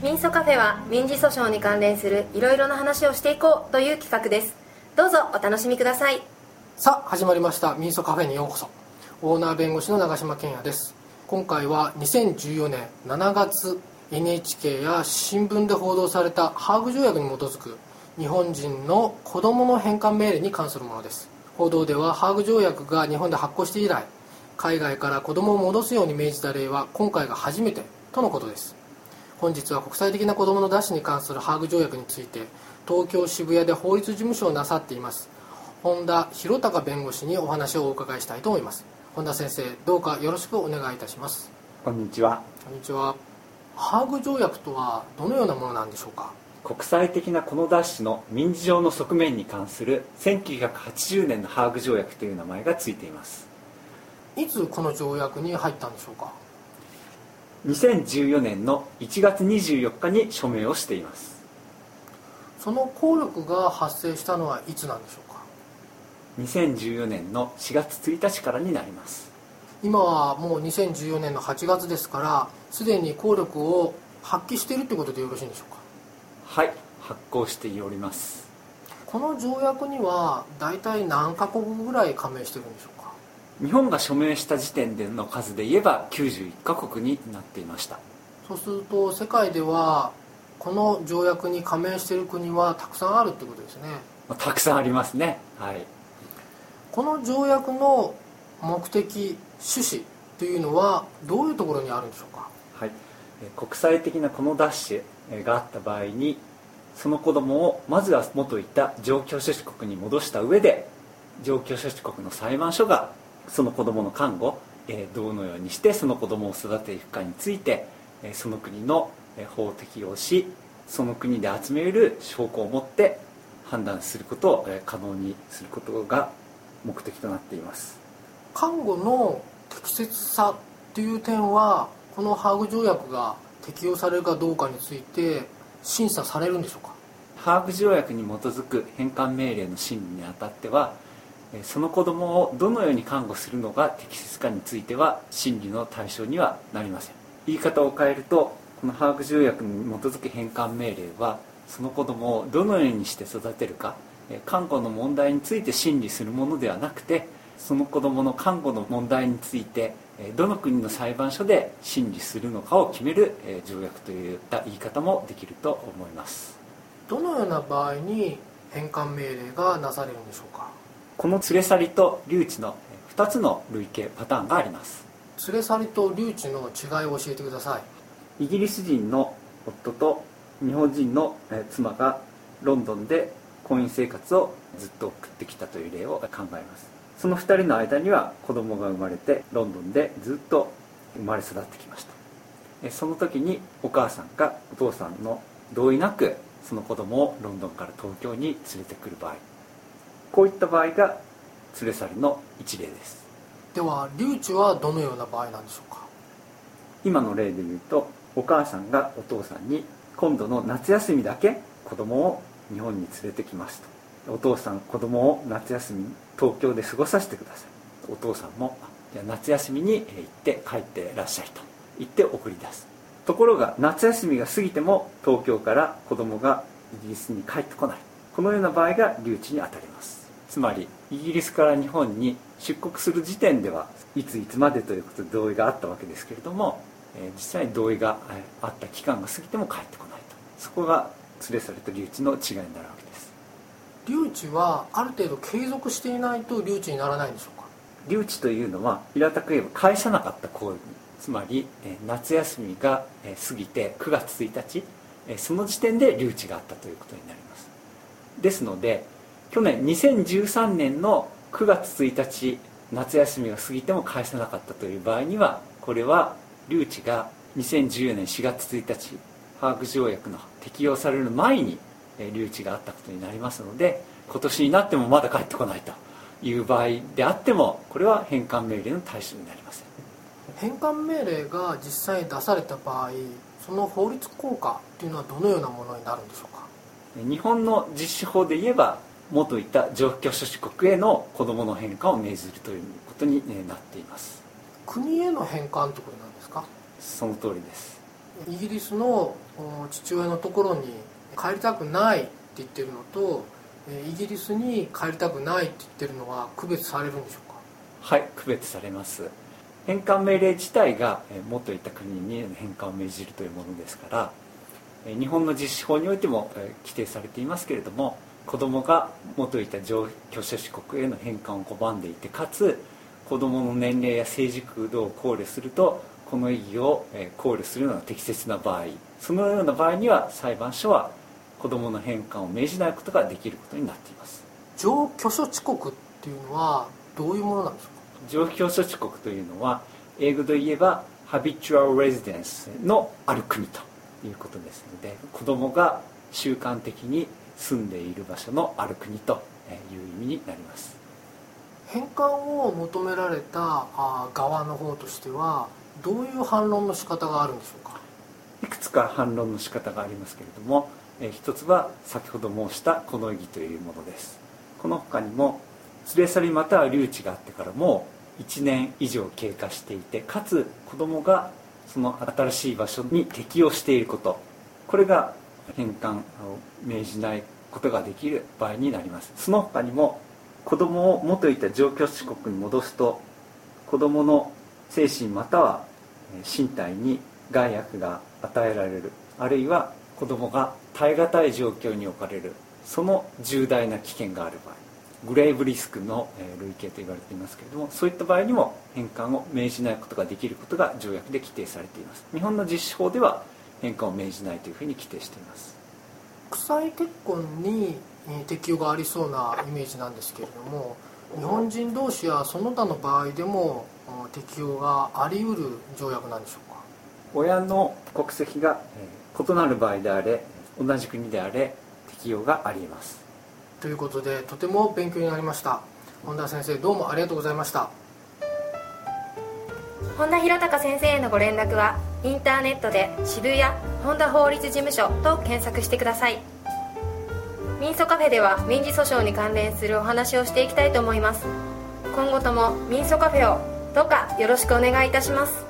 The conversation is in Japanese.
民訴カフェは民事訴訟に関連するいろいろな話をしていこうという企画です。どうぞお楽しみください。 さあ始まりました民訴カフェにようこそ。オーナー弁護士の長島健也です。今回は2014年7月 NHK や新聞で報道されたハーグ条約に基づく日本人の子どもの返還命令に関するものです。報道ではハーグ条約が日本で発効して以来、海外から子どもを戻すように命じた例は今回が初めてとのことです。本日は国際的な子どもの奪取に関するハーグ条約について東京渋谷で法律事務所をなさっています本田博隆弁護士にお話をお伺いしたいと思います。本田先生、どうかよろしくお願いいたします。 こんにちは。 こんにちは。ハーグ条約とはどのようなものなんでしょうか。 国際的な子の奪取の民事上の側面に関する1980年のハーグ条約という名前がついています。 いつこの条約に入ったんでしょうか。 2014年の1月24日に署名をしています。 その効力が発生したのはいつなんでしょうか。 2014年の4月1日からになります。 今はもう2014年の8月ですから、すでに効力を発揮しているということでよろしいんでしょうか。 はい、発行しております。 この条約には大体何カ国ぐらい加盟しているんでしょうか。 日本が署名した時点での数で言えば91カ国になっていました。 そうすると世界ではこの条約に加盟している国はたくさんあるということですね。 たくさんありますね。はい。 この条約の目的趣旨というのはどういうところにあるんでしょうか。 はい、国際的な子の奪取があった場合に、その子どもをまずは元いた状況諸子国に戻した上で、状況諸子国の裁判所がその子どもの監護、どのようにしてその子どもを育てていくかについて、その国の法を適用し、その国で集める証拠を持って判断することを可能にすることが目的となっています。 監護の適切さという点はこのハーグ条約が適用されるかどうかについて審査されるんでしょうか。 ハーグ条約に基づく返還命令の審理にあたっては、その子どもをどのように監護するのが適切かについては審理の対象にはなりません。言い方を変えると、このハーグ条約に基づく返還命令はその子どもをどのようにして育てるか、監護の問題について審理するものではなくて、その子どもの監護の問題についてどの国の裁判所で審理するのかを決める条約といった言い方もできると思います。 どのような場合に返還命令がなされるんでしょうか。 この連れ去りと留置の2つの類型パターンがあります。 連れ去りと留置の違いを教えてください。 イギリス人の夫と日本人の妻がロンドンで婚姻生活をずっと送ってきたという例を考えます。その2人の間には子供が生まれて、ロンドンでずっと生まれ育ってきました。その時にお母さんがお父さんの同意なくその子供をロンドンから東京に連れてくる場合、こういった場合が連れ去りの一例です。 では留置はどのような場合なんでしょうか。 今の例で言うと、お母さんがお父さんに今度の夏休みだけ子供を日本に連れてきますと。お父さん、子供を夏休み東京で過ごさせてください。お父さんもじゃあ夏休みに行って帰ってらっしゃいと言って送り出す。ところが夏休みが過ぎても東京から子供がイギリスに帰ってこない。このような場合が留置にあたります。つまりイギリスから日本に出国する時点ではいついつまでということで同意があったわけですけれども、実際に同意があった期間が過ぎても帰ってこないと。そこが連れ去りと留置の違いになるわけです。 留置はある程度継続していないと留置にならないんでしょうか。 留置というのは平たく言えば返さなかった行為、つまり夏休みが過ぎて9月1日、その時点で留置があったということになります。ですので去年2013年の9月1日夏休みが過ぎても返さなかったという場合には、これは留置が2014年4月1日ハーグ条約の適用される前に留置があったことになりますので、今年になってもまだ帰ってこないという場合であっても、これは返還命令の対象になりません。 返還命令が実際に出された場合、その法律効果というのはどのようなものになるんでしょうか。 日本の実施法で言えば、元いた状況諸子国への子どもの返還を命ずるということになっています。 国への返還ということなんですか。 その通りです。 イギリスの父親のところに帰りたくないって言ってるのとイギリスに帰りたくないって言ってるのは区別されるんでしょうか？ はい、区別されます。返還命令自体が元いた国に返還を命じるというものですから、日本の実施法においても規定されていますけれども、子どもが元いた居所子国への返還を拒んでいて、かつ子どもの年齢や成熟度を考慮するとこの意義を考慮するのが適切な場合、そのような場合には裁判所は子どもの返還を命じないことができることになっています。 上居所地国っていうのはどういうものなんですか？ 上居所地国というのは英語で言えば Habitual Residence のある国ということですので、子どもが習慣的に住んでいる場所のある国という意味になります。 返還を求められた側の方としてはどういう反論の仕方があるんでしょうか？ いくつか反論の仕方がありますけれども、一つは先ほど申したこの意義というものです。この他にも連れ去りまたは留置があってからも1年以上経過していて、かつ子どもがその新しい場所に適応していること、これが返還を命じないことができる場合になります。その他にも子どもを元いた上居所国に戻すと子どもの精神または身体に害悪が与えられる、あるいは子どもが耐え難い状況に置かれる、その重大な危険がある場合、グレーブリスクの類型と言われていますけれども、そういった場合にも返還を命じないことができることが条約で規定されています。日本の実施法では返還を命じないというふうに規定しています。 国際結婚に適用がありそうなイメージなんですけれども、日本人同士やその他の場合でも適用があり得る条約なんでしょうか？ 親の国籍が異なる場合であれ同じ国であれ適用があります。 ということでとても勉強になりました。本田先生、どうもありがとうございました。 本田博隆先生へのご連絡はインターネットで渋谷本田法律事務所と検索してください。民訴カフェでは民事訴訟に関連するお話をしていきたいと思います。今後とも民訴カフェをどうかよろしくお願いいたします。